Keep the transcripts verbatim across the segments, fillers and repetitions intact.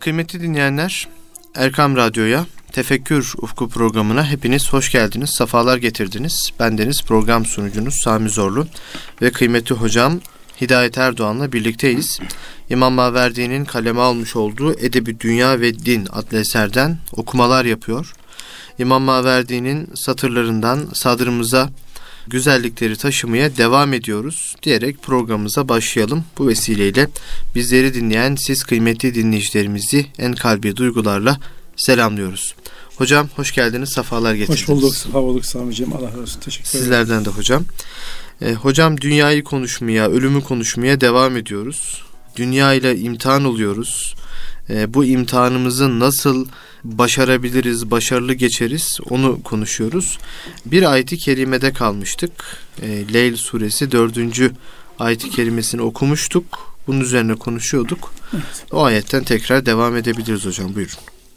Kıymetli dinleyenler, Erkam Radyo'ya, Tefekkür Ufku programına hepiniz hoş geldiniz, sefalar getirdiniz. Bendeniz program sunucunuz Sami Zorlu ve kıymetli hocam Hidayet Erdoğan'la birlikteyiz. İmam Maverdi'nin kaleme almış olduğu Edebi Dünya ve Din adlı eserden okumalar yapıyor. İmam Maverdi'nin satırlarından sadrımıza güzellikleri taşımaya devam ediyoruz diyerek programımıza başlayalım. Bu vesileyle bizleri dinleyen siz kıymetli dinleyicilerimizi en kalbi duygularla selamlıyoruz. Hocam hoş geldiniz, sefalar getirdiniz. Hoş bulduk, sağ olduk Sami'ciğim. Allah razı olsun. Teşekkür ederim. Sizlerden de hocam. E, hocam dünyayı konuşmaya, ölümü konuşmaya devam ediyoruz. Dünya ile imtihan oluyoruz. E, bu imtihanımızı nasıl başarabiliriz, başarılı geçeriz onu konuşuyoruz. Bir ayet-i kerimede kalmıştık. E, Leyl suresi dördüncü ayet-i kerimesini okumuştuk. Bunun üzerine konuşuyorduk. Evet. O ayetten tekrar devam edebiliriz hocam, buyurun.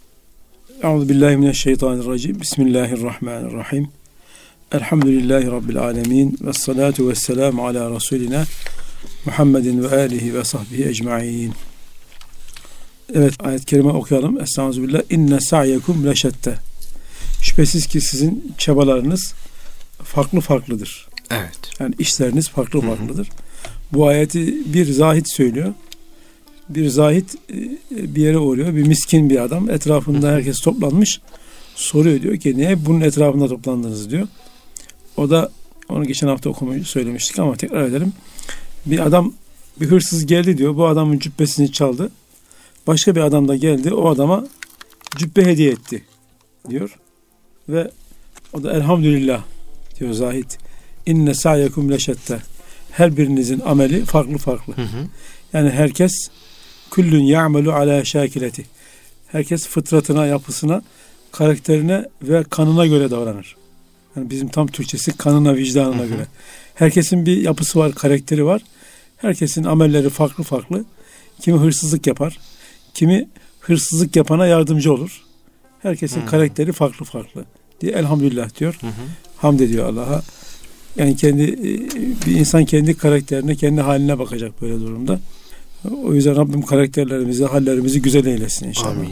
Euzubillahimineşşeytanirracim. Bismillahirrahmanirrahim. Elhamdülillahi Rabbil alemin. Vessalatu vesselamu ala Resulina Muhammedin ve alihi ve sahbihi ecma'in. Evet, ayet-i kerime okuyalım. Estağfirullah. İnne sa'yekum leşette. Şüphesiz ki sizin çabalarınız farklı farklıdır. Evet. Yani işleriniz farklı farklıdır. Bu ayeti bir zahit söylüyor. Bir zahit bir yere uğruyor. Bir miskin bir adam. Etrafında herkes toplanmış. Soruyor, diyor ki niye bunun etrafında toplandınız diyor. O da, onu geçen hafta okumayı söylemiştik ama tekrar edelim. Bir adam, bir hırsız geldi diyor. Bu adamın cübbesini çaldı. Başka bir adam da geldi. O adama cübbe hediye etti diyor. Ve o da elhamdülillah diyor zahit. İnne sa'yekum leşette. Her birinizin ameli farklı farklı. Hı hı. Yani herkes kullun ya'melu ala şakileti. Herkes fıtratına, yapısına, karakterine ve kanına göre davranır. Yani bizim tam Türkçesi kanına, vicdanına hı hı. göre. Herkesin bir yapısı var, karakteri var. Herkesin amelleri farklı farklı. Kimi hırsızlık yapar, kimi hırsızlık yapana yardımcı olur. Herkesin hı. karakteri farklı farklı diye elhamdülillah diyor. Hı hı. Hamd ediyor Allah'a. Yani kendi bir insan kendi karakterine, kendi haline bakacak böyle durumda. O yüzden Rabbim karakterlerimizi, hallerimizi güzel eylesin inşallah. Amin.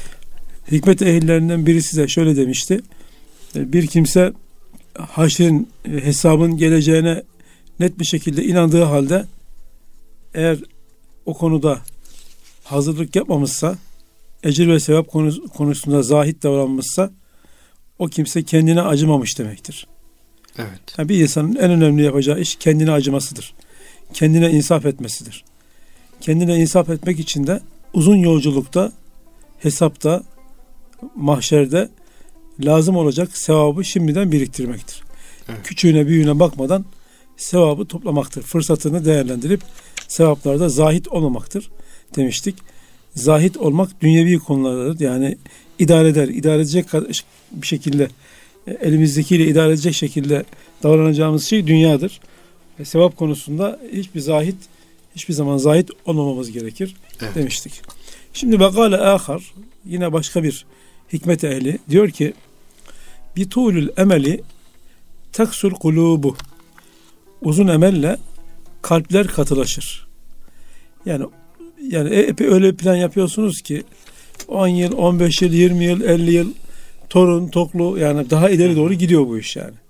Hikmet ehillerinden birisi de şöyle demişti. Bir kimse haşrin, hesabın geleceğine net bir şekilde inandığı halde eğer o konuda hazırlık yapmamışsa, ecir ve sevap konusunda zahit davranmışsa o kimse kendine acımamış demektir. Evet. Yani bir insanın en önemli yapacağı iş kendine acımasıdır. Kendine insaf etmesidir. Kendine insaf etmek için de uzun yolculukta, hesapta, mahşerde lazım olacak sevabı şimdiden biriktirmektir. Evet. Küçüğüne büyüğüne bakmadan sevabı toplamaktır. Fırsatını değerlendirip sevaplarda zahit olmamaktır demiştik. Zahit olmak dünyevi konulardadır. Yani idare eder, idare edecek bir şekilde, elimizdekiyle idare edecek şekilde davranacağımız şey dünyadır. Ve sevap konusunda hiçbir zahit, hiçbir zaman zahit olmamamız gerekir evet. demiştik. Şimdi vakale ahar, yine başka bir hikmet ehli diyor ki bitulül emeli teksul kulubu. Uzun emelle kalpler katılaşır. Yani yani epey öyle plan yapıyorsunuz ki on yıl, on beş yıl, yirmi yıl, elli yıl torun, toklu, yani daha ileri doğru gidiyor bu iş yani.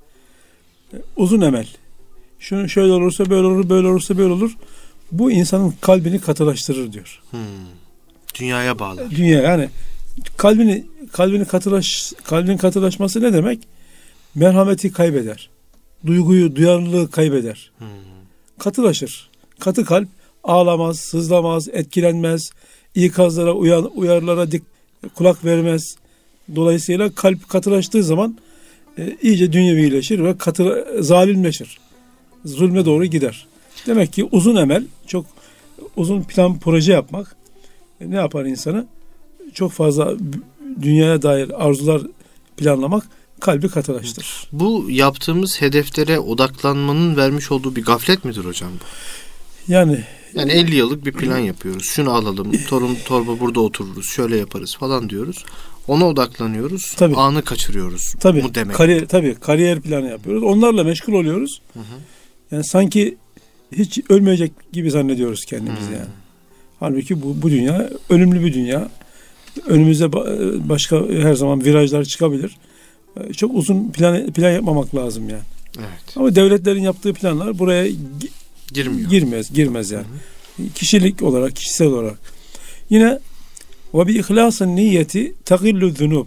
Uzun emel. Şunu şöyle olursa böyle olur, böyle olursa böyle olur. Bu insanın kalbini katılaştırır diyor. Hmm. Dünyaya bağlı. Dünya yani kalbini kalbini katılaş kalbinin katılaşması ne demek? Merhameti kaybeder. Duyguyu, duyarlılığı kaybeder. Hmm. Katılaşır. Katı kalp ağlamaz, sızlamaz, etkilenmez, ikazlara, uyar, uyarılara dik, kulak vermez. Dolayısıyla kalp katılaştığı zaman e, iyice dünyevileşir ve katı, zalimleşir. Zulme doğru gider. Demek ki uzun emel, çok uzun plan, proje yapmak e, ne yapar insanı? Çok fazla dünyaya dair arzular planlamak kalbi katılaştırır. Bu yaptığımız hedeflere odaklanmanın vermiş olduğu bir gaflet midir hocam bu? Yani Yani elli yıllık bir plan yapıyoruz. Şunu alalım, torun torba burada otururuz, şöyle yaparız falan diyoruz. Ona odaklanıyoruz. Tabii. Anı kaçırıyoruz. Tabii. Bu demek. Kariyer, tabii. Kariyer planı yapıyoruz. Onlarla meşgul oluyoruz. Hı hı. Yani sanki hiç ölmeyecek gibi zannediyoruz kendimizi hmm. yani. Halbuki bu, bu dünya ölümlü bir dünya. Önümüze başka her zaman virajlar çıkabilir. Çok uzun plan plan yapmamak lazım yani. Evet. Ama devletlerin yaptığı planlar buraya girmiyor. Girmez, girmez yani. Hı hı. Kişilik olarak, kişisel olarak. Yine ve bi ihlasın niyeti taqillu zunub.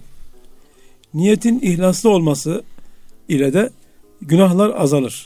Niyetin ihlaslı olması ile de günahlar azalır.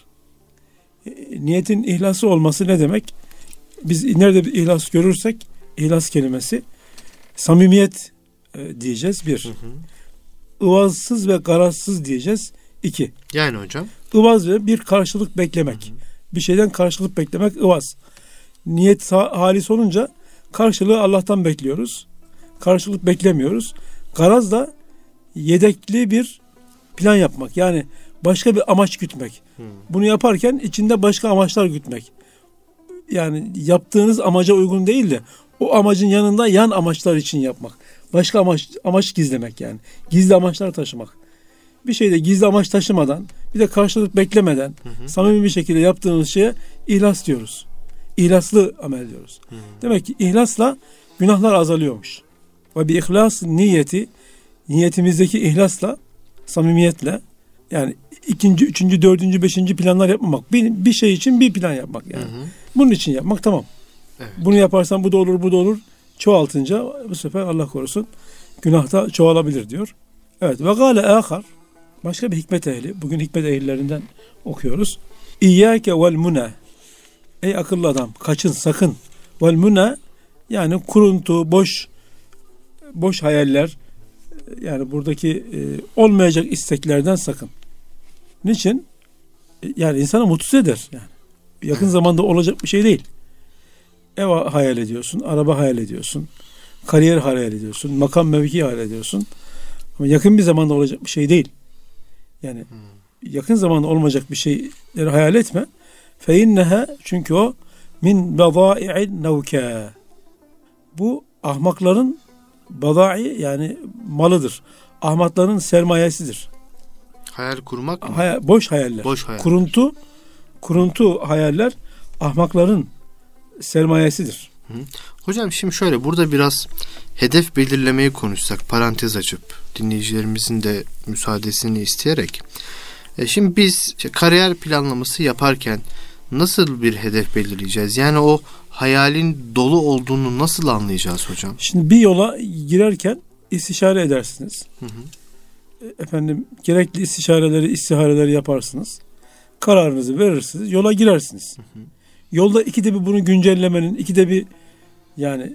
Niyetin ihlaslı olması ne demek? Biz nerede bir ihlas görürsek ihlas kelimesi samimiyet e, diyeceğiz bir. Hı hı. Ivazsız ve garazsız diyeceğiz iki. Yani hocam? Ivaz ve bir karşılık beklemek. Hı hı. Bir şeyden karşılık beklemek ıvaz. Niyet halis olunca karşılığı Allah'tan bekliyoruz. Karşılık beklemiyoruz. Garaz da yedekli bir plan yapmak. Yani başka bir amaç gütmek. Hmm. Bunu yaparken içinde başka amaçlar gütmek. Yani yaptığınız amaca uygun değil de o amacın yanında yan amaçlar için yapmak. Başka amaç amaç gizlemek yani. Gizli amaçlar taşımak. Bir şeyde gizli amaç taşımadan, bir de karşılık beklemeden hı hı. samimi bir şekilde yaptığımız şeye ihlas diyoruz. İhlaslı amel diyoruz. Hı hı. Demek ki ihlasla günahlar azalıyormuş. Ve bir ihlas niyeti, niyetimizdeki ihlasla, samimiyetle, yani ikinci, üçüncü, dördüncü, beşinci planlar yapmamak. Bir, bir şey için bir plan yapmak yani. Hı hı. Bunun için yapmak tamam. Evet. Bunu yaparsan bu da olur, bu da olur. Çoğaltınca bu sefer Allah korusun günahta çoğalabilir diyor. Evet. Ve gâle âkhar. Başka bir hikmet ehli. Bugün hikmet ehillerinden okuyoruz. İyyâke vel muna. Ey akıllı adam, kaçın sakın. Vel muna, yani kuruntu, boş boş hayaller, yani buradaki e, olmayacak isteklerden sakın. Niçin? E, yani insanı mutsuz eder. Yani yakın zamanda olacak bir şey değil. Ev hayal ediyorsun, araba hayal ediyorsun, kariyer hayal ediyorsun, makam mevki hayal ediyorsun. Ama yakın bir zamanda olacak bir şey değil. Yani hmm. yakın zamanda olmayacak bir şeyleri hayal etme. Fe inneha, çünkü o min badâ'i'in nevkâ. Bu ahmakların badâ'i, yani malıdır. Ahmakların sermayesidir. Hayal kurmak mı? Hayal, boş hayaller. Boş hayaller. Kuruntu, kuruntu hayaller ahmakların sermayesidir. Hı. Hocam şimdi şöyle, burada biraz hedef belirlemeyi konuşsak, parantez açıp dinleyicilerimizin de müsaadesini isteyerek. E şimdi biz işte kariyer planlaması yaparken nasıl bir hedef belirleyeceğiz? Yani o hayalin dolu olduğunu nasıl anlayacağız hocam? Şimdi bir yola girerken istişare edersiniz. Hı hı. Efendim gerekli istişareleri, istihareleri yaparsınız. Kararınızı verirsiniz. Yola girersiniz. Hı hı. Yolda ikide bir bunu güncellemenin, ikide bir, yani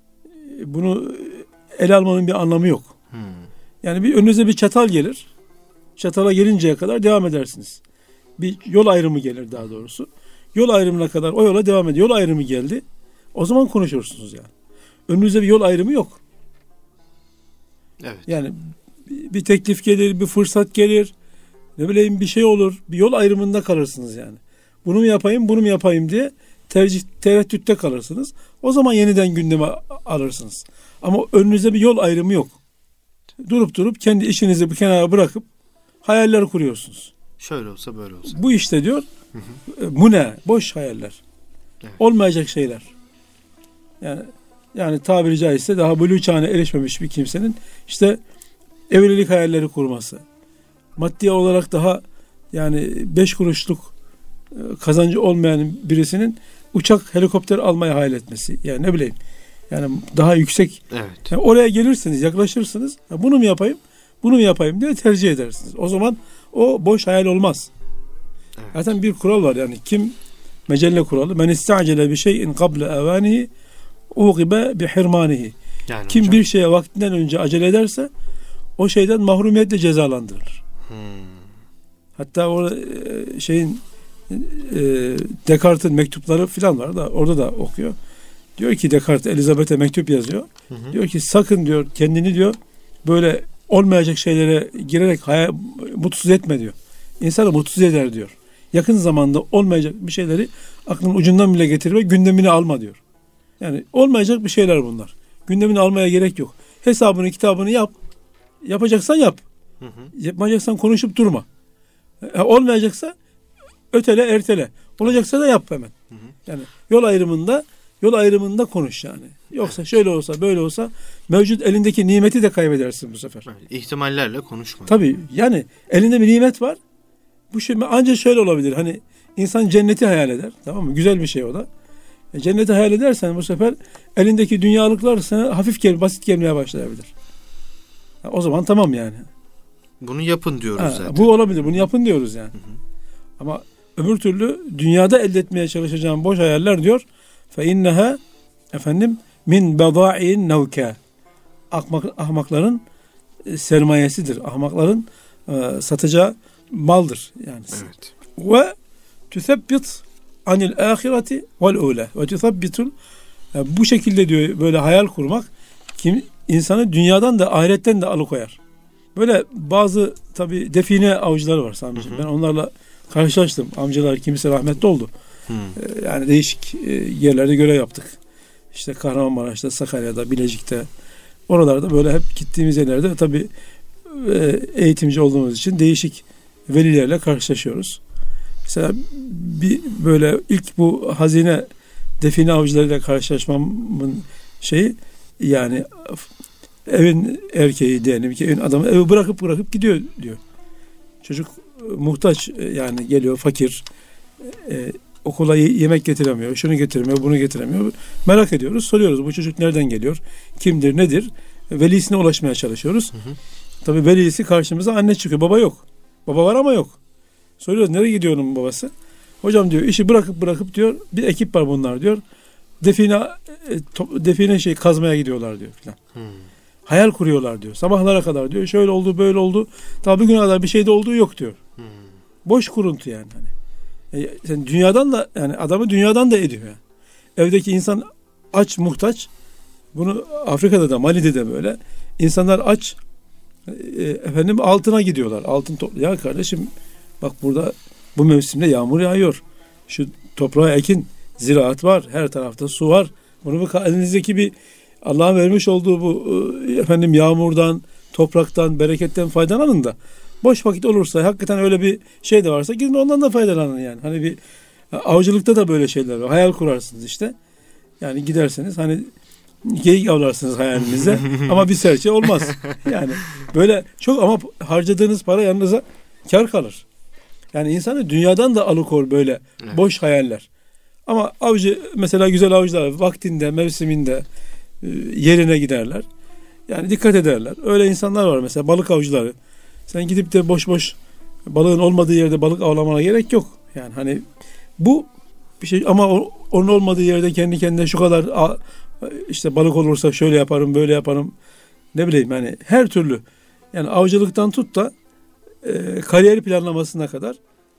bunu ele almanın bir anlamı yok. Hmm. Yani bir önünüze bir çatal gelir. Çatala gelinceye kadar devam edersiniz. Bir yol ayrımı gelir daha doğrusu. Yol ayrımına kadar o yola devam ediyor. Yol ayrımı geldi. O zaman konuşursunuz yani. Önünüzde bir yol ayrımı yok. Evet. Yani bir teklif gelir, bir fırsat gelir. Ne bileyim bir şey olur. Bir yol ayrımında kalırsınız yani. Bunu mu yapayım, bunu mu yapayım diye tercih, tereddütte kalırsınız. O zaman yeniden gündeme alırsınız. Ama önünüzde bir yol ayrımı yok. Durup durup kendi işinizi bir kenara bırakıp hayaller kuruyorsunuz. Şöyle olsa böyle olsa. Bu işte diyor, hı hı. bu ne? Boş hayaller. Evet. Olmayacak şeyler. Yani yani tabiri caizse daha buluğ çağına erişmemiş bir kimsenin işte evlilik hayalleri kurması. Maddi olarak daha yani beş kuruşluk kazancı olmayan birisinin uçak, helikopter almaya hayal etmesi. Yani ne bileyim. Yani daha yüksek. Evet. Yani oraya gelirsiniz, yaklaşırsınız. Ya bunu mu yapayım, bunu mu yapayım diye tercih edersiniz. O zaman o boş hayal olmaz. Evet. Zaten bir kural var yani. Kim, mecelle kuralı. Men istacele bi şeyin qabla evanihi uqibe bi hirmanihi. Yani kim hocam, bir şeye vaktinden önce acele ederse o şeyden mahrumiyetle cezalandırılır. Hmm. Hatta o şeyin e, Descartes'in mektupları filan var da orada da okuyor. Diyor ki Descartes Elizabeth'e mektup yazıyor. Hı hı. Diyor ki sakın diyor kendini diyor böyle olmayacak şeylere girerek hayal, mutsuz etme diyor. İnsanı mutsuz eder diyor. Yakın zamanda olmayacak bir şeyleri aklın ucundan bile getirme, gündemine alma diyor. Yani olmayacak bir şeyler bunlar. Gündemine almaya gerek yok. Hesabını, kitabını yap. Yapacaksan yap. Hı hı. Yapmayacaksan konuşup durma. E, olmayacaksa ötele, ertele. Olacaksa da yap hemen. Hı hı. Yani yol ayrımında Yol ayrımında konuş yani. Yoksa şöyle olsa böyle olsa mevcut elindeki nimeti de kaybedersin bu sefer. Evet, ihtimallerle konuşma. Tabii yani elinde bir nimet var. Bu şey ancak şöyle olabilir. Hani insan cenneti hayal eder. Tamam mı? Güzel bir şey o da. E, cenneti hayal edersen bu sefer elindeki dünyalıklar sana hafif gel, basit gelmeye başlayabilir. Ha, o zaman tamam yani. Bunu yapın diyoruz ha, zaten. Bu olabilir. Bunu yapın diyoruz yani. Hı hı. Ama öbür türlü dünyada elde etmeye çalışacağım boş hayaller diyor. Fe inneha efendim min beda'in nevke. Ahmak, ahmakların sermayesidir. Ahmakların e, satacağı maldır yani. Evet. Ve tüsebbit anil ahireti vel ule. Ve tüsebbitul bu şekilde diyor böyle hayal kurmak kim insanı dünyadan da ahiretten de alıkoyar. Böyle bazı tabi define avcıları var Sami'ciğim. Ben onlarla karşılaştım. Amcalar kimisi rahmetli oldu. Hı. Yani değişik yerlerde görev yaptık. İşte Kahramanmaraş'ta, Sakarya'da, Bilecik'te. Oralarda böyle hep gittiğimiz yerlerde tabi eğitimci olduğumuz için değişik velilerle karşılaşıyoruz. Mesela bir böyle ilk bu hazine define avcılarıyla karşılaşmamın şeyi yani evin erkeği diyelim ki evin adamı evi bırakıp bırakıp gidiyor diyor. Çocuk muhtaç yani geliyor fakir e, okula yemek getiremiyor, şunu getiremiyor, bunu getiremiyor. Merak ediyoruz, soruyoruz bu çocuk nereden geliyor, kimdir, nedir? Velisine ulaşmaya çalışıyoruz. Hı hı. Tabii velisi karşımıza anne çıkıyor, baba yok. Baba var ama yok. Soruyoruz nereye gidiyor onun babası? Hocam diyor işi bırakıp bırakıp diyor bir ekip var bunlar diyor. Define define şey kazmaya gidiyorlar diyor filan. Hmm. Hayal kuruyorlar diyor. Sabahlara kadar diyor. Şöyle oldu, böyle oldu. Tabii bugüne kadar bir şey de olduğu yok diyor. Hmm. Boş kuruntu yani hani. E, sen dünyadan da yani adamı dünyadan da ediyor yani. Evdeki insan aç, muhtaç. Bunu Afrika'da da Mali'de de böyle. İnsanlar aç e, efendim altına gidiyorlar. Altın toplu. Ya kardeşim bak burada bu mevsimde yağmur yağıyor. Şu toprağa ekin, ziraat var. Her tarafta su var. Bunu bu elinizdeki bir Allah'ın vermiş olduğu bu efendim yağmurdan, topraktan, bereketten faydalanın da boş vakit olursa hakikaten öyle bir şey de varsa gidin ondan da faydalanın yani. Hani bir avcılıkta da böyle şeyler var. Hayal kurarsınız işte. Yani giderseniz hani geyik avlarsınız hayalinizde ama bir serçe olmaz. Yani böyle çok ama harcadığınız para yanınıza kar kalır. Yani insanı dünyadan da alıkor böyle evet. Boş hayaller. Ama avcı mesela güzel avcılar vaktinde, mevsiminde yerine giderler. Yani dikkat ederler. Öyle insanlar var mesela balık avcıları. Sen gidip de boş boş balığın olmadığı yerde balık avlamana gerek yok. Yani hani bu bir şey ama onun olmadığı yerde kendi kendine şu kadar işte balık olursa şöyle yaparım, böyle yaparım. Ne bileyim yani her türlü yani avcılıktan tut da e, kariyer planlamasına kadar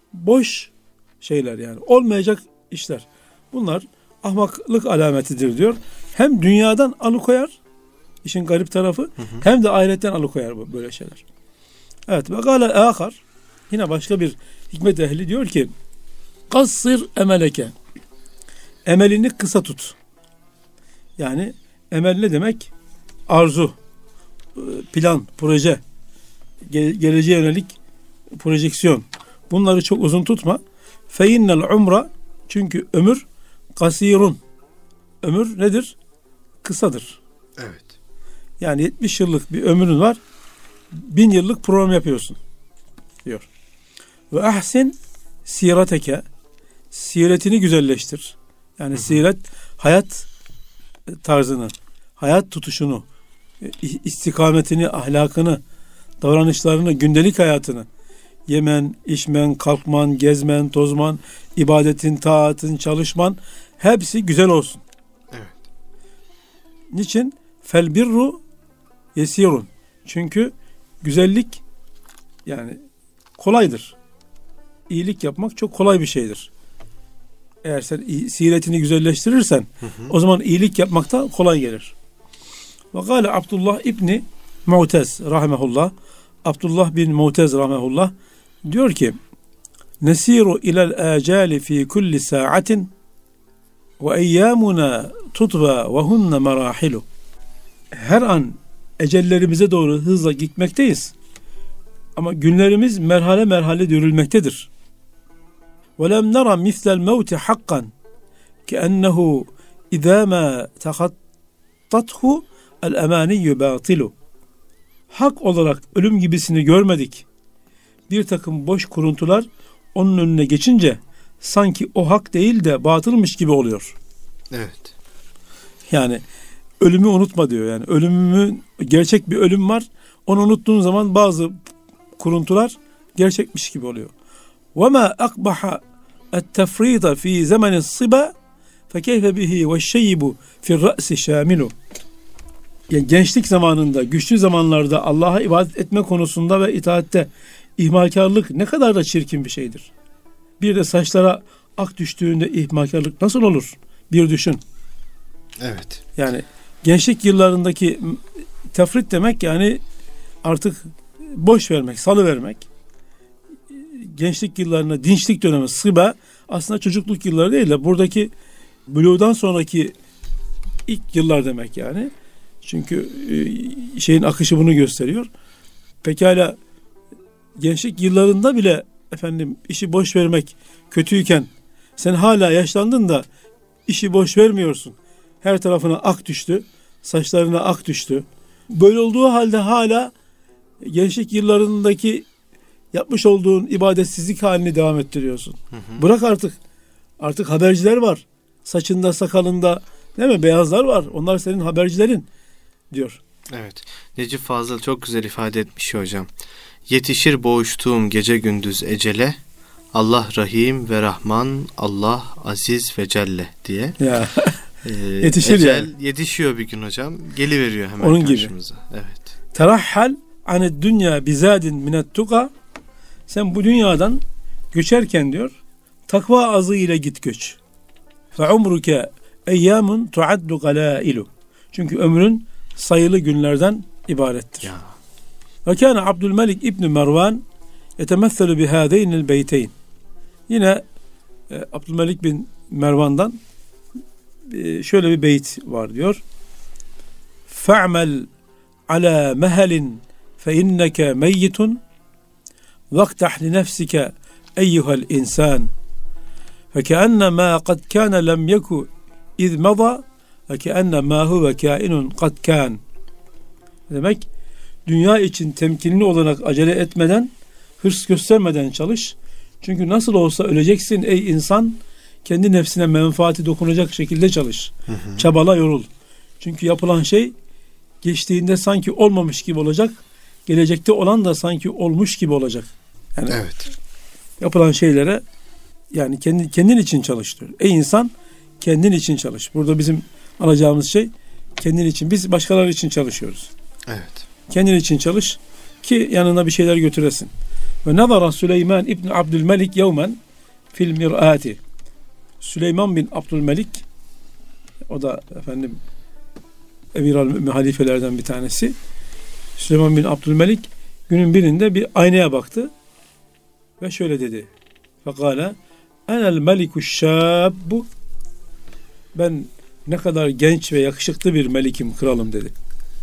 boş şeyler yani olmayacak işler. Bunlar ahmaklık alametidir diyor. Hem dünyadan alıkoyar işin garip tarafı hı hı. Hem de ahiretten alıkoyar bu böyle şeyler. Evet ve gâle âkhar yine başka bir hikmet ehli diyor ki kassir emeleke emelini kısa tut. Yani emel ne demek? Arzu, plan, proje, ge- geleceğe yönelik projeksiyon. Bunları çok uzun tutma. Fe innel umra çünkü ömür kasirun. Ömür nedir? Kısadır. Evet. Yani yetmiş yıllık bir ömrün var. Bin yıllık program yapıyorsun. Diyor. Ve ahsin sirateke siretini güzelleştir. Yani Hı-hı. siret hayat tarzını, hayat tutuşunu, istikametini, ahlakını, davranışlarını, gündelik hayatını, yemen, içmen, kalkman, gezmen, tozman, ibadetin, taatın, çalışman hepsi güzel olsun. Evet. Niçin? Fel birru yesirun. Çünkü güzellik yani kolaydır. İyilik yapmak çok kolay bir şeydir. Eğer sen siretini güzelleştirirsen hı hı. O zaman iyilik yapmak da kolay gelir. Ve gâle Abdullah İbni Mu'tez rahmetullah Abdullah bin Mu'tez rahmetullah diyor ki nesiru ilel acali fi kulli sa'atin ve eyyamuna tutba ve hunne merahilu. Her an ecellerimize doğru hızla gitmekteyiz. Ama günlerimiz merhale merhale yürülmektedir. وَلَمْ نَرَ مِثْلَ الْمَوْتِ حَقًّا كَأَنَّهُ اِذَا مَا تَخَطَّتْهُ الْاَمَانِيُّ بَاطِلُ. Hak olarak ölüm gibisini görmedik. Bir takım boş kuruntular onun önüne geçince sanki o hak değil de batılmış gibi oluyor. Evet. Yani ölümü unutma diyor. Yani ölümün, gerçek bir ölüm var. Onu unuttuğun zaman bazı kuruntular gerçekmiş gibi oluyor. وَمَا أَقْبَحَ التَّفْرِيطَ فِي زَمَنِ الصِّبَى فَكَيْفَ بِهِ وَالشَّيِّبُ فِي الرَّأْسِ شَامِلُ. Yani gençlik zamanında, güçlü zamanlarda Allah'a ibadet etme konusunda ve itaatte ihmalkarlık ne kadar da çirkin bir şeydir. Bir de saçlara ak düştüğünde ihmalkarlık nasıl olur? Bir düşün. Evet. Yani gençlik yıllarındaki tefrit demek yani artık boş vermek, salı vermek. Gençlik yıllarına dinçlik dönemi, sıba aslında çocukluk yılları değil de buradaki buluğdan sonraki ilk yıllar demek yani. Çünkü şeyin akışı bunu gösteriyor. Pekala gençlik yıllarında bile efendim işi boş vermek kötüyken sen hala yaşlandın da işi boş vermiyorsun. Her tarafına ak düştü, saçlarına ak düştü. Böyle olduğu halde hala gençlik yıllarındaki yapmış olduğun ibadetsizlik halini devam ettiriyorsun. Hı hı. Bırak artık. Artık haberciler var. Saçında, sakalında değil mi? Beyazlar var. Onlar senin habercilerin diyor. Evet. Necip Fazıl çok güzel ifade etmiş hocam. Yetişir boğuştuğum gece gündüz ecele, Allah Rahim ve Rahman, Allah Aziz ve Celle diye. Ya. Ee, Yetişir ecel yani. Yetişiyor bir gün hocam. Geliveriyor hemen onun karşımıza. Gibi. Evet. Terahhal aned dünya bizadin minet tuka. Sen bu dünyadan göçerken diyor, takva azı ile git göç. Fe umruke eyyamun tuaddu galailu. Çünkü ömrün sayılı günlerden ibarettir. Ya. Ve kana Abdülmelik İbn Mervan yetemesselu bihâzeynil beyteyn. Yine e, Abdülmelik bin Mervan'dan e, şöyle bir beyt var diyor. Fa'mel ala mehelin fe inneke meyyitun vaktah li nefsike eyyuhel insan fe keenne ma kad kâne lem yeku iz mada ve keenne ma huve kâinun kad kân. Demek dünya için temkinli olarak acele etmeden, hırs göstermeden çalış. Çünkü nasıl olsa öleceksin ey insan, kendi nefsine menfaati dokunacak şekilde çalış. Hı hı. Çabala, yorul. Çünkü yapılan şey geçtiğinde sanki olmamış gibi olacak, gelecekte olan da sanki olmuş gibi olacak. Yani evet. Yapılan şeylere yani kendi, kendin için çalış diyor. Ey insan, kendin için çalış. Burada bizim alacağımız şey kendin için. Biz başkaları için çalışıyoruz. Evet. Kendin için çalış ki yanına bir şeyler götüresin. Ve nazara Süleyman İbn Abdülmelik yevmen fil mir'ati. Süleyman bin Abdülmelik, o da efendim Emir-al Mümin halifelerden bir tanesi. Süleyman bin Abdülmelik günün birinde bir aynaya baktı ve şöyle dedi. Fekale enel melikuş şabbu. Ben ne kadar genç ve yakışıklı bir melikim, kralım dedi.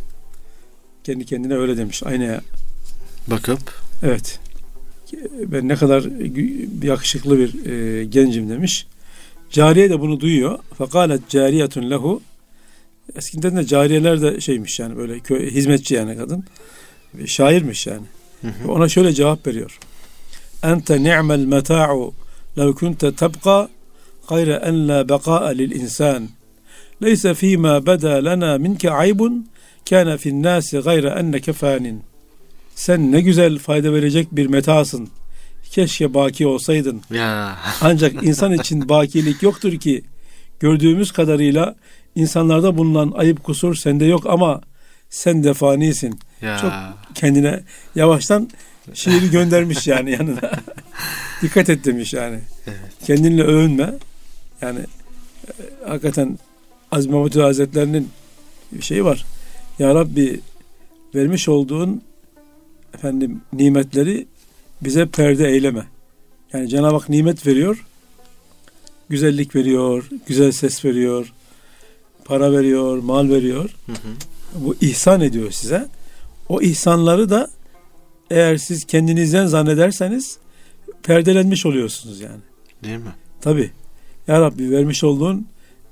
Kendi kendine öyle demiş aynaya bakıp. Evet. Ben ne kadar yakışıklı bir e, gencim demiş. Cariye de bunu duyuyor. Fekalet cariyetun lehu. Eskiden de cariyeler de şeymiş yani böyle köy, hizmetçi yani kadın. Şairmiş yani. Hı hı. Ona şöyle cevap veriyor. Ente ni'mel meta'u lev kunte tebqa gayre en la beqa'a lil insan. Leyse fîmâ beda lena minke aybun kâne finnâsi gayre enneke fânin. Sen ne güzel fayda verecek bir metasın. Keşke baki olsaydın. Ya. Ancak insan için bakilik yoktur ki. Gördüğümüz kadarıyla insanlarda bulunan ayıp kusur sende yok ama sen de fanisin. Ya. Çok kendine yavaştan şiiri göndermiş yani yanına. Dikkat et demiş yani. Evet. Kendinle övünme. Yani e, hakikaten Aziz Mahmud Hazretlerinin bir şeyi var. Ya Rabbi, vermiş olduğun efendim nimetleri bize perde eyleme. Yani Cenab-ı Hak nimet veriyor, güzellik veriyor, güzel ses veriyor, para veriyor, mal veriyor. Hı hı. Bu ihsan ediyor size. O ihsanları da eğer siz kendinizden zannederseniz perdelenmiş oluyorsunuz yani. Değil mi? Tabii. Ya Rabbi, vermiş olduğun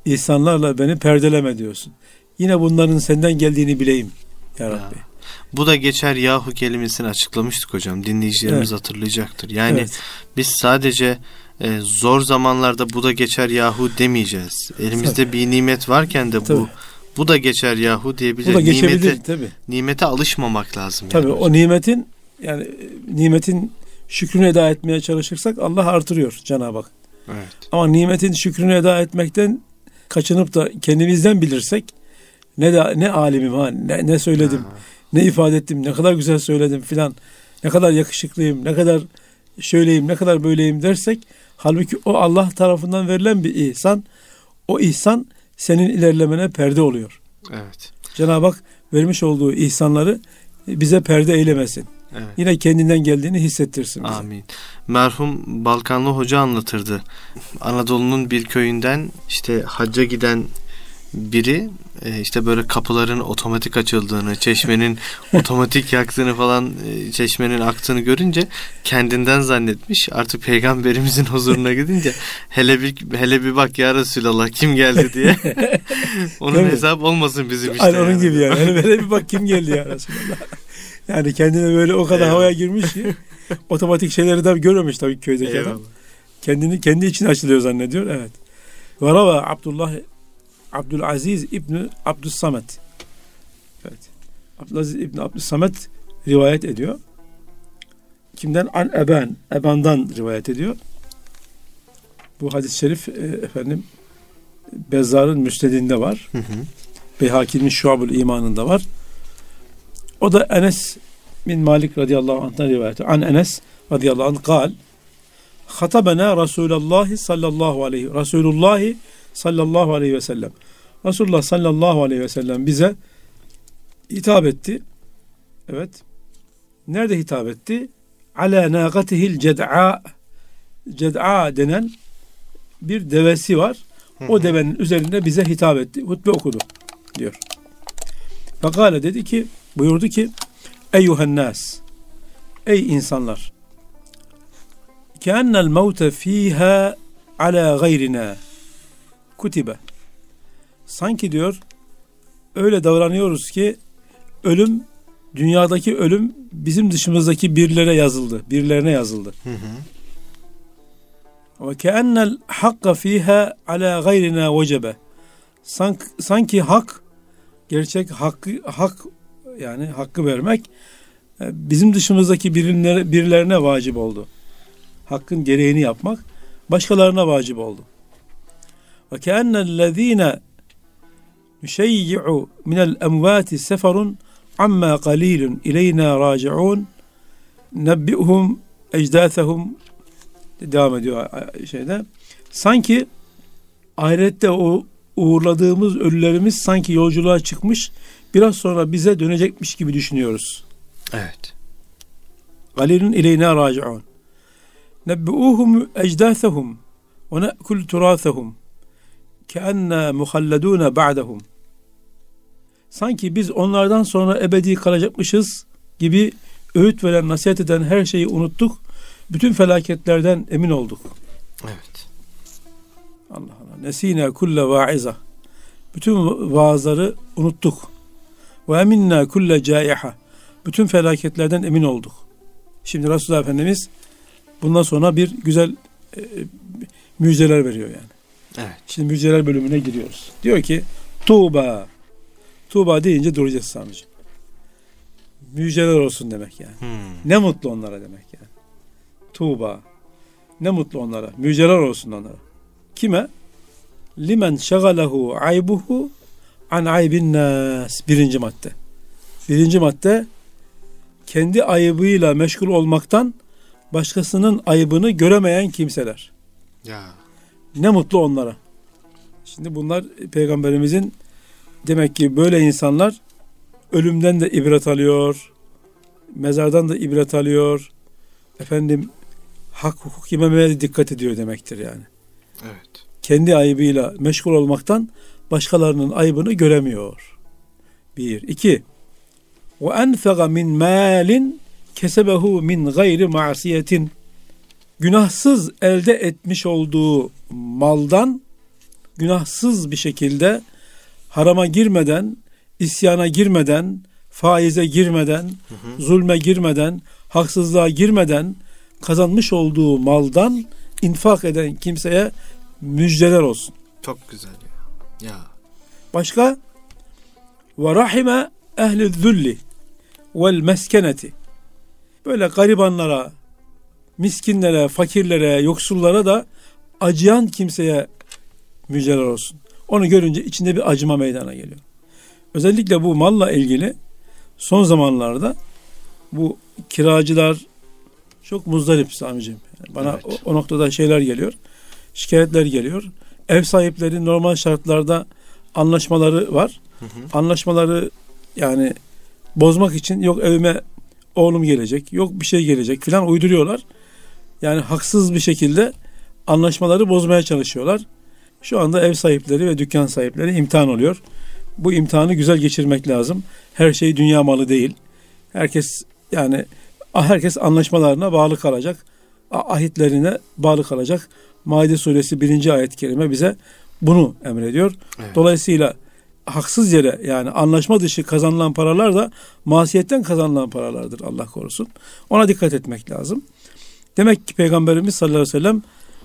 ihsanlarla beni perdeleme diyorsun. Yine bunların senden geldiğini bileyim ya Rabbi. Ya. Bu da geçer yahu kelimesini açıklamıştık hocam. Dinleyicilerimiz evet. hatırlayacaktır. Yani evet. biz sadece e, zor zamanlarda bu da geçer yahu demeyeceğiz. Elimizde tabii. bir nimet varken de tabii. bu bu da geçer yahu diyebiliriz. Bu da geçebilir nimete, tabii. Nimete alışmamak lazım. Tabii yani o nimetin yani nimetin şükrünü eda etmeye çalışırsak Allah artırıyor Cenab-ı Hak. Evet. Ama nimetin şükrünü eda etmekten kaçınıp da kendimizden bilirsek ne de ne alimim ha ne, ne söyledim. Ha. Ne ifade ettim, ne kadar güzel söyledim filan, ne kadar yakışıklıyım, ne kadar şöyleyim, ne kadar böyleyim dersek, halbuki o Allah tarafından verilen bir ihsan, o ihsan senin ilerlemene perde oluyor. Evet. Cenab-ı Hak vermiş olduğu ihsanları bize perde eylemesin. Evet. Yine kendinden geldiğini hissettirsin bize. Amin. Merhum Balkanlı Hoca anlatırdı. Anadolu'nun bir köyünden işte hacca giden biri işte böyle kapıların otomatik açıldığını, çeşmenin otomatik yaktığını falan, çeşmenin aktığını görünce kendinden zannetmiş. Artık peygamberimizin huzuruna gidince hele bir hele bir bak ya Resulallah kim geldi diye. Onun hesap olmasın bizim işte. Aynen onun gibi yani. Hele bir bak kim geldi ya Resulallah. Yani kendine böyle o kadar havaya girmiş ki otomatik şeyleri de görmemiş tabii köydeki Eyvallah. Adam. Kendini kendi için açılıyor zannediyor. Evet. Varava Abdullah Abdülaziz İbni Abdüssamet. Evet. Abdülaziz İbni Abdüssamet rivayet ediyor. Kimden? An Eban. Eban'dan rivayet ediyor. Bu hadis-i şerif e, efendim Bezzar'ın Müsned'inde var. Hı hı. Beyhaki'nin Şuab-ül İman'ında var. O da Enes bin Malik radıyallahu anh'tan rivayet ediyor. An Enes radıyallahu anh kal Hatabena Resulullah sallallahu aleyhi Resulullah sallallahu aleyhi ve sellem. Resulullah sallallahu aleyhi ve sellem bize hitap etti. Evet. Nerede hitap etti? Ala naqatihil ced'a. Ced'a denen bir devesi var. O devenin üzerinde bize hitap etti. Hutbe okudu diyor. Fakale dedi ki, buyurdu ki eyyuhen nas. Ey insanlar. Keennel mevte fiha ala gayrina kutibe. Sanki diyor öyle davranıyoruz ki ölüm, dünyadaki ölüm bizim dışımızdaki birlere yazıldı. Birilerine yazıldı. Ve keennel hakka fiha ala gayrina vecebe. Sanki hak, gerçek hakkı, hak yani hakkı vermek bizim dışımızdaki birilerine, birilerine vacip oldu. Hakkın gereğini yapmak başkalarına vacip oldu. Ve keennellezîne nüşeyyi'u minel emvâti seferun amma qalilun ileyna raci'un nebbi'hum ecdâthehum devam ediyor şeyde. Sanki ahirette o uğurladığımız ölülerimiz sanki yolculuğa çıkmış, biraz sonra bize dönecekmiş gibi düşünüyoruz. Evet. Qalilun ileyna raci'un nebbi'uhum ecdâthehum ve ne'kul turâthehum keenne muhalledûne ba'dehum. Sanki biz onlardan sonra ebedi kalacakmışız gibi öğüt veren, nasihat eden her şeyi unuttuk. Bütün felaketlerden emin olduk. Evet. Allah Allah. Nesine kulle vaiza. Bütün vaazları unuttuk. Ve eminna kulle caiha. Bütün felaketlerden emin olduk. Şimdi Resulullah Efendimiz bundan sonra bir güzel e, müjdeler veriyor yani. Evet. Şimdi müjdeler bölümüne giriyoruz. Diyor ki Tuğba. Tuğba deyince duracağız Sami'ciğim. Müjdeler olsun demek yani. Hmm. Ne mutlu onlara demek yani. Tuğba. Ne mutlu onlara. Müjdeler olsun onlara. Kime? Limen şagalehu aybuhu an aybin nas. Birinci madde. Birinci madde kendi ayıbıyla meşgul olmaktan başkasının ayıbını göremeyen kimseler. Ya. Ne mutlu onlara. Şimdi bunlar Peygamberimizin demek ki böyle insanlar ölümden de ibret alıyor, mezardan da ibret alıyor, efendim hak hukuk yememeye de dikkat ediyor demektir yani. Evet. Kendi ayıbıyla meşgul olmaktan başkalarının ayıbını göremiyor. Bir. İki. Ve enfega min malin kesebehu min gayri masiyetin. Günahsız elde etmiş olduğu maldan günahsız bir şekilde harama girmeden, isyana girmeden, faize girmeden, hı hı. zulme girmeden, haksızlığa girmeden kazanmış olduğu maldan infak eden kimseye müjdeler olsun. Çok güzel ya. Ya. Başka? Ve rahime ehli zulli vel meskeneti. Böyle garibanlara, miskinlere, fakirlere, yoksullara da acıyan kimseye müjdeler olsun. Onu görünce içinde bir acıma meydana geliyor. Özellikle bu malla ilgili son zamanlarda bu kiracılar çok muzdarip Sami'ciğim. Bana evet. o, o noktada şeyler geliyor. Şikayetler geliyor. Ev sahipleri normal şartlarda anlaşmaları var. Hı hı. Anlaşmaları yani bozmak için yok evime oğlum gelecek, yok bir şey gelecek filan uyduruyorlar. Yani haksız bir şekilde anlaşmaları bozmaya çalışıyorlar. Şu anda ev sahipleri ve dükkan sahipleri imtihan oluyor. Bu imtihanı güzel geçirmek lazım. Her şey dünya malı değil. Herkes yani herkes anlaşmalarına bağlı kalacak. Ahitlerine bağlı kalacak. Maide suresi birinci ayet-i kerime bize bunu emrediyor. Evet. Dolayısıyla haksız yere yani anlaşma dışı kazanılan paralar da masiyetten kazanılan paralardır Allah korusun. Ona dikkat etmek lazım. Demek ki Peygamberimiz sallallahu aleyhi ve sellem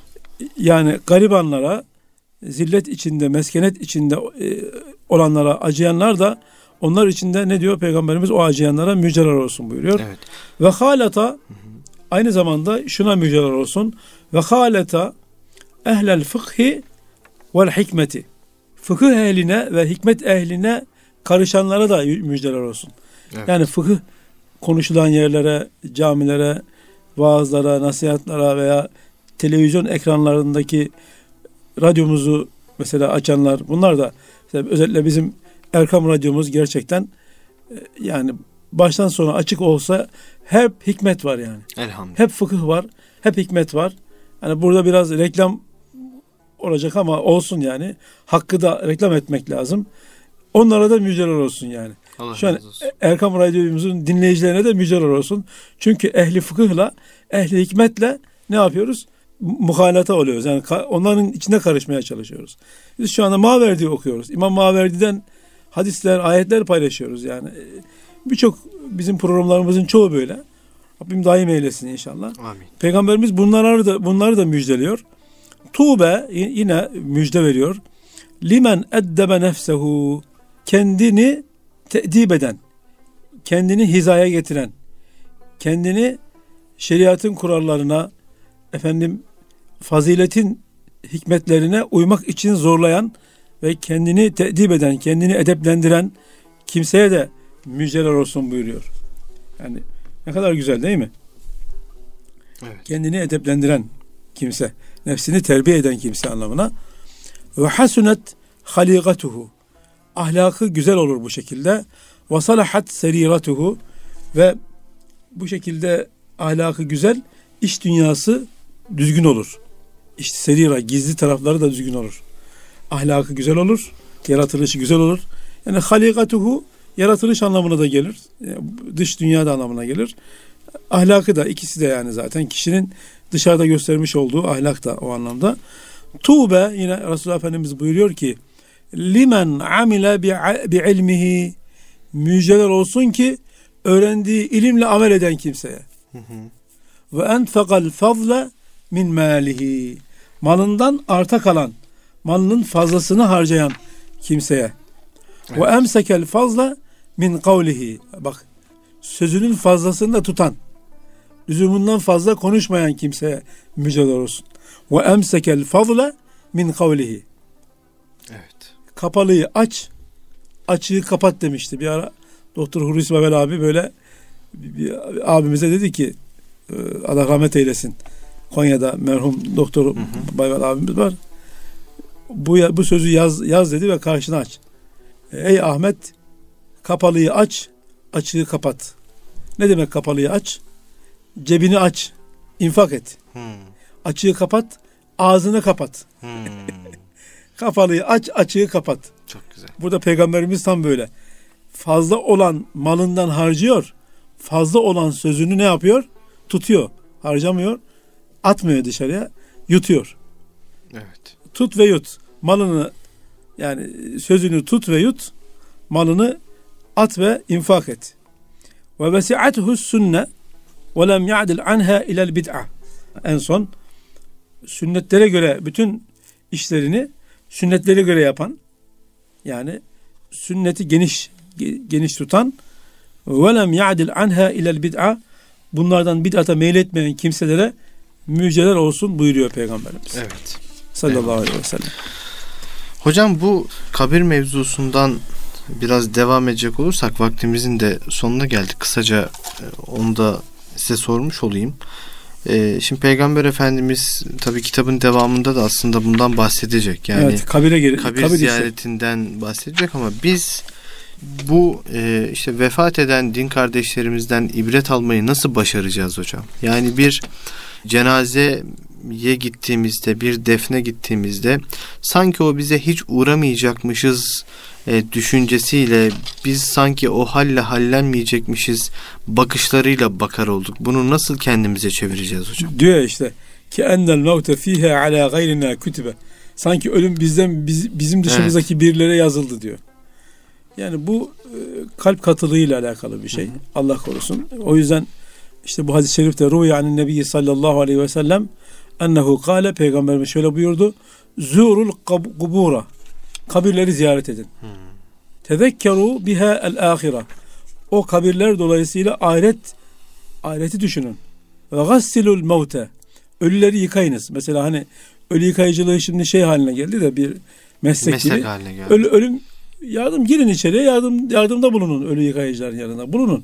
yani garibanlara, zillet içinde, meskenet içinde olanlara, acıyanlar da onlar içinde ne diyor Peygamberimiz? O acıyanlara müjdeler olsun buyuruyor. Evet. Ve haleta aynı zamanda şuna müjdeler olsun. Ve haleta ehlel fıkhi vel hikmeti. Fıkıh ehline ve hikmet ehline karışanlara da müjdeler olsun. Evet. Yani fıkıh konuşulan yerlere, camilere, vaazlara, nasihatlara veya televizyon ekranlarındaki radyomuzu mesela açanlar, bunlar da özellikle bizim Erkam Radyomuz gerçekten yani baştan sona açık olsa hep hikmet var yani. Elhamdülillah. Hep fıkıh var, hep hikmet var. Yani burada biraz reklam olacak ama olsun yani. Hakkı da reklam etmek lazım. Onlara da müjdeler olsun yani. Allah Şu an Erkam Radyomuzun dinleyicilerine de müjdeler olsun. Çünkü ehli fıkıhla, ehli hikmetle ne yapıyoruz? Muhalata oluyoruz. Yani onların içine karışmaya çalışıyoruz. Biz şu anda Maverdi okuyoruz. İmam Maverdi'den hadisler, ayetler paylaşıyoruz yani. Birçok bizim programlarımızın çoğu böyle. Rabbim daim eylesin inşallah. Amin. Peygamberimiz bunları da bunları da müjdeliyor. Tuğbe yine müjde veriyor. Limen eddebe nefsehu, kendini te'dib eden, kendini hizaya getiren, kendini şeriatın kurallarına, efendim faziletin hikmetlerine uymak için zorlayan ve kendini te'dib eden, kendini edeplendiren kimseye de müjdeler olsun buyuruyor. Yani ne kadar güzel değil mi? Evet. Kendini edeplendiren kimse, nefsini terbiye eden kimse anlamına. Ve hasunet haligatuhu, ahlakı güzel olur bu şekilde. Ve salahat seriratuhu, ve bu şekilde ahlakı güzel, iç dünyası düzgün olur. İşte serira, gizli tarafları da düzgün olur. Ahlakı güzel olur, yaratılışı güzel olur. Yani haligatuhu yaratılış anlamına da gelir. Dış dünyada anlamına gelir. Ahlakı da, ikisi de yani zaten kişinin dışarıda göstermiş olduğu ahlak da o anlamda. Tuğbe, yine Resulullah Efendimiz buyuruyor ki limen amile bi ilmihi, müjdeler olsun ki öğrendiği ilimle amel eden kimseye. Ve enfekal fazla min malihi, malından arta kalan, malının fazlasını harcayan kimseye. Ve emsekel fazla min kavlihi, bak sözünün fazlasını da tutan, lüzumundan fazla konuşmayan kimseye müjdeler olsun. Ve emsekel fazla min kavlihi. Evet. Kapalıyı aç, açığı kapat demişti. Bir ara Doktor Hulusi Babel abi böyle bir, bir abimize dedi ki, Allah rahmet eylesin, Konya'da merhum Doktor Babel abimiz var. Bu bu sözü yaz yaz dedi ve karşına aç. Ey Ahmet, kapalıyı aç, açığı kapat. Ne demek kapalıyı aç? Cebini aç, infak et. Hmm. Açığı kapat, ağzını kapat. Hmm. Kapalıyı aç, açığı kapat. Çok güzel. Burada Peygamberimiz tam böyle. Fazla olan malından harcıyor, fazla olan sözünü ne yapıyor? Tutuyor, harcamıyor, atmıyor dışarıya, yutuyor. Evet. Tut ve yut. malını yani sözünü tut ve yut, malını at ve infak et. Ve vesi'atuhu sünne ve lem ya'dil anha ila'l bid'a. En son sünnetlere göre bütün işlerini sünnetlere göre yapan, yani sünneti geniş geniş tutan, ve lem ya'dil anha ila'l bid'a, bunlardan bid'ata meyletmeyen kimselere müjdeler olsun buyuruyor Peygamberimiz. Evet. Sallallahu aleyhi ve sellem. Hocam, bu kabir mevzusundan biraz devam edecek olursak vaktimizin de sonuna geldik. Kısaca onu da size sormuş olayım. Ee, şimdi Peygamber Efendimiz tabii kitabın devamında da aslında bundan bahsedecek. Yani evet, kabire geri, kabir, kabir ziyaretinden işi. bahsedecek ama biz bu e, işte vefat eden din kardeşlerimizden ibret almayı nasıl başaracağız hocam? Yani bir cenazeye gittiğimizde, bir defne gittiğimizde sanki o bize hiç uğramayacakmışız e, düşüncesiyle, biz sanki o halle hallenmeyecekmişiz bakışlarıyla bakar olduk. Bunu nasıl kendimize çevireceğiz hocam? Diyor işte ki ennel mevte fiha ala gayrina kütübe. Sanki ölüm bizden biz, bizim dışımızdaki evet. birilere yazıldı diyor. Yani bu e, kalp katılığıyla alakalı bir şey. Hı hı. Allah korusun. O yüzden işte bu hadis-i şerifte ruyanin Nebi sallallahu aleyhi ve sellem ennehu kâle, Peygamberimiz şöyle buyurdu: zûrul kubura, kabirleri ziyaret edin. Hmm. Tezekkeru biha el ahire, o kabirler dolayısıyla ahiret ahireti düşünün. Ve gassilul mevte, ölüleri yıkayınız. Mesela hani ölü yıkayıcılığı şimdi şey haline geldi de bir meslek, meslek gibi. Haline geldi. Ölü, ölüm yardım girin içeriye, yardım yardımda bulunun, ölü yıkayıcıların yanında bulunun.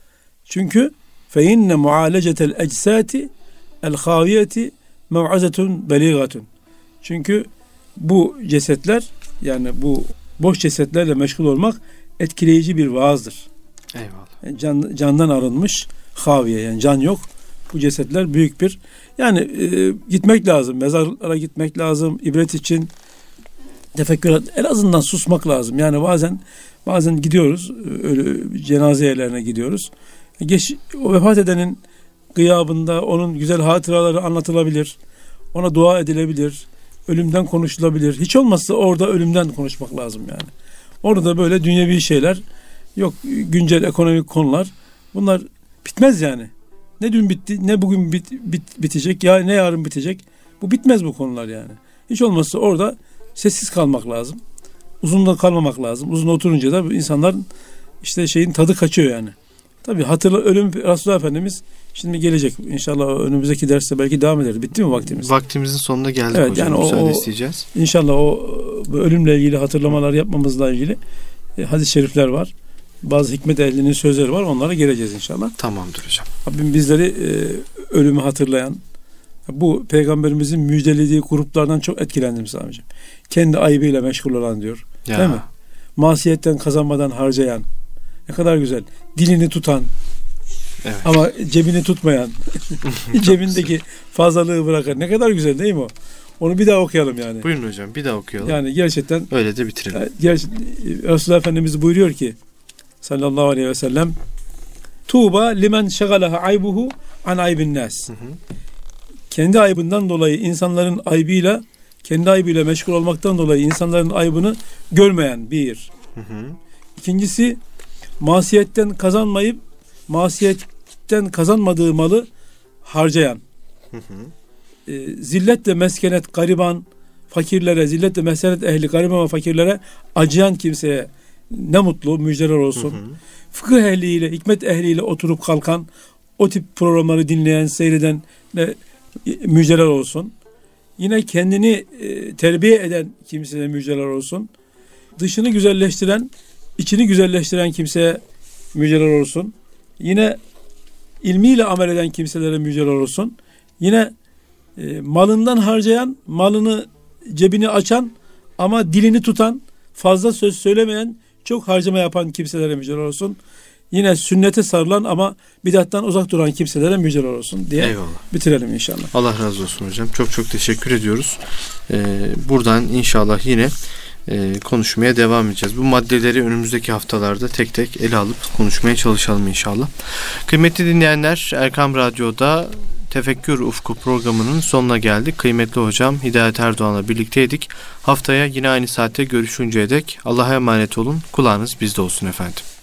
Çünkü fe inne mualecetel ecsati el haviyeti mev'azetun beligatun. Çünkü bu cesetler, yani bu boş cesetlerle meşgul olmak etkileyici bir vaazdır. Eyvallah. Yani can, candan arınmış haviye, yani can yok. Bu cesetler büyük bir, yani e, gitmek lazım. Mezarlara gitmek lazım. İbret için tefekkür, en azından susmak lazım. Yani bazen bazen gidiyoruz, öyle cenaze yerlerine gidiyoruz. Geç, o vefat edenin gıyabında onun güzel hatıraları anlatılabilir. Ona dua edilebilir. Ölümden konuşulabilir. Hiç olmazsa orada ölümden konuşmak lazım yani. Orada böyle dünyevi şeyler, yok güncel ekonomik konular, bunlar bitmez yani. Ne dün bitti, ne bugün bit, bit, bitecek, ya ne yarın bitecek. Bu bitmez bu konular yani. Hiç olmazsa orada sessiz kalmak lazım. Uzun da kalmamak lazım. Uzun oturunca da insanların işte şeyin tadı kaçıyor yani. Tabii hatırla, ölüm Resulullah Efendimiz şimdi gelecek. İnşallah önümüzdeki derste belki devam ederiz. Bitti mi vaktimiz? Vaktimizin sonuna geldik evet, hocam. Yani müsaade o, isteyeceğiz. İnşallah o ölümle ilgili hatırlamalar yapmamızla ilgili e, hadis-i şerifler var. Bazı hikmet ehlinin sözleri var. Onlara geleceğiz inşallah. Tamamdır hocam. Rabbim bizleri e, ölümü hatırlayan, bu Peygamberimizin müjdelediği gruplardan çok etkilendim sadece. Kendi ayıbıyla meşgul olan diyor. Ya. Değil mi? Masiyetten kazanmadan harcayan. Ne kadar güzel. Dilini tutan. Evet. Ama cebini tutmayan. Cebindeki fazlalığı bırakan. Ne kadar güzel değil mi o? Onu bir daha okuyalım yani. Buyurun hocam, bir daha okuyalım. Yani gerçekten. Öyle de bitirelim. Gerçekten, Resulullah Efendimiz buyuruyor ki sallallahu aleyhi ve sellem: Tuğba limen şegalaha aybuhu an aybin nas. Hı hı. Kendi aybından dolayı insanların aybıyla, kendi aybıyla meşgul olmaktan dolayı insanların aybını görmeyen bir. Hı hı. İkincisi, masiyetten kazanmayıp masiyetten kazanmadığı malı harcayan. Hı hı. E, zillet ve meskenet gariban fakirlere, zillet ve meskenet ehli gariban ve fakirlere acıyan kimseye ne mutlu, müjdeler olsun. Hı hı. Fıkıh ehliyle, hikmet ehliyle oturup kalkan, o tip programları dinleyen, seyreden ne müjdeler olsun. Yine kendini e, terbiye eden kimseye müjdeler olsun. Dışını güzelleştiren, içini güzelleştiren kimseye müjdeler olsun. Yine ilmiyle amel eden kimselere müjdeler olsun. Yine e, malından harcayan, malını, cebini açan ama dilini tutan, fazla söz söylemeyen, çok harcama yapan kimselere müjdeler olsun. Yine sünnete sarılan ama bidattan uzak duran kimselere müjdeler olsun diye Eyvallah. Bitirelim inşallah. Allah razı olsun hocam. Çok çok teşekkür ediyoruz. Ee, buradan inşallah yine e, konuşmaya devam edeceğiz. Bu maddeleri önümüzdeki haftalarda tek tek ele alıp konuşmaya çalışalım inşallah. Kıymetli dinleyenler, Erkam Radyo'da Tefekkür Ufku programının sonuna geldik. Kıymetli hocam Hidayet Erdoğan'la birlikteydik. Haftaya yine aynı saatte görüşünceye dek Allah'a emanet olun. Kulağınız bizde olsun efendim.